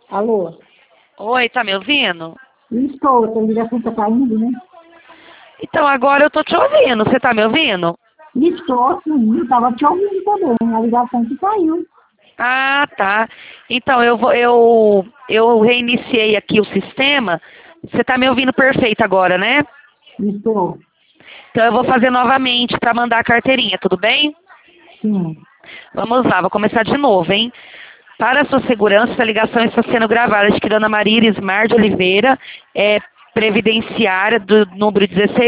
Alô? Oi, tá me ouvindo? Estou, a ligação tá caindo, né? Então agora eu tô te ouvindo, você tá me ouvindo? Estou, sim, estava te ouvindo também, a ligação que caiu. Ah, tá. Então eu reiniciei aqui o sistema. Você tá me ouvindo perfeito agora, né? Estou, Então eu vou fazer novamente para mandar a carteirinha, tudo bem? sim. Vamos lá, vou começar de novo, hein? Para a sua segurança, essa ligação está sendo gravada de que Dona Maria Irismar de Oliveira, previdenciária do número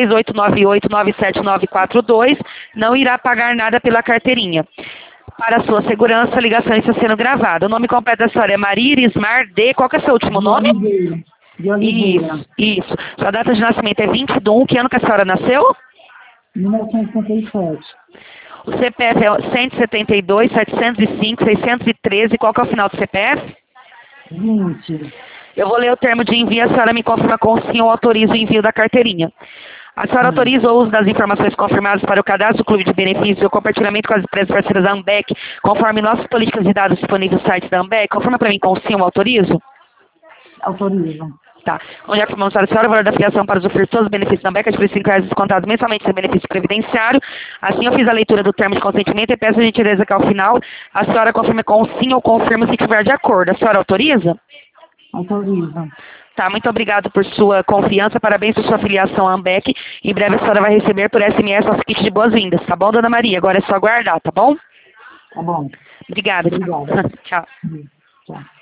16898979942, não irá pagar nada pela carteirinha. Para a sua segurança, a ligação está sendo gravada. O nome completo da senhora é Maria Irismar de... Qual que é o seu último De nome? Oliveira. De Oliveira. Isso. Sua data de nascimento é 20 de 1. Que ano que a senhora nasceu? 1957. O CPF é 172, 705, 613. Qual que é o final do CPF? 20. Eu vou ler o termo de envio, a senhora me confirma com sim ou autoriza o envio da carteirinha. A senhora Sim. autoriza o uso das informações confirmadas para o cadastro do Clube de Benefícios e o compartilhamento com as empresas parceiras da Ambec, conforme nossas políticas de dados disponíveis no site da Ambec? Confirma para mim com sim ou autorizo? Autoriza. Tá. Onde é que vamos a senhora o valor da filiação para usufruir todos os benefícios da Ambec, de R$5 descontados mensalmente sem benefício previdenciário. Assim eu fiz a leitura do termo de consentimento e peço a gentileza que ao final a senhora confirme com sim ou confirma se estiver de acordo. A senhora autoriza? Autoriza. Tá, muito obrigado por sua confiança, parabéns por sua filiação à Ambec. Em breve a senhora vai receber por SMS nosso kit de boas-vindas, tá bom, Dona Maria? Agora é só aguardar, tá bom? Tá bom. Obrigada. Obrigada. Tchau. Tchau.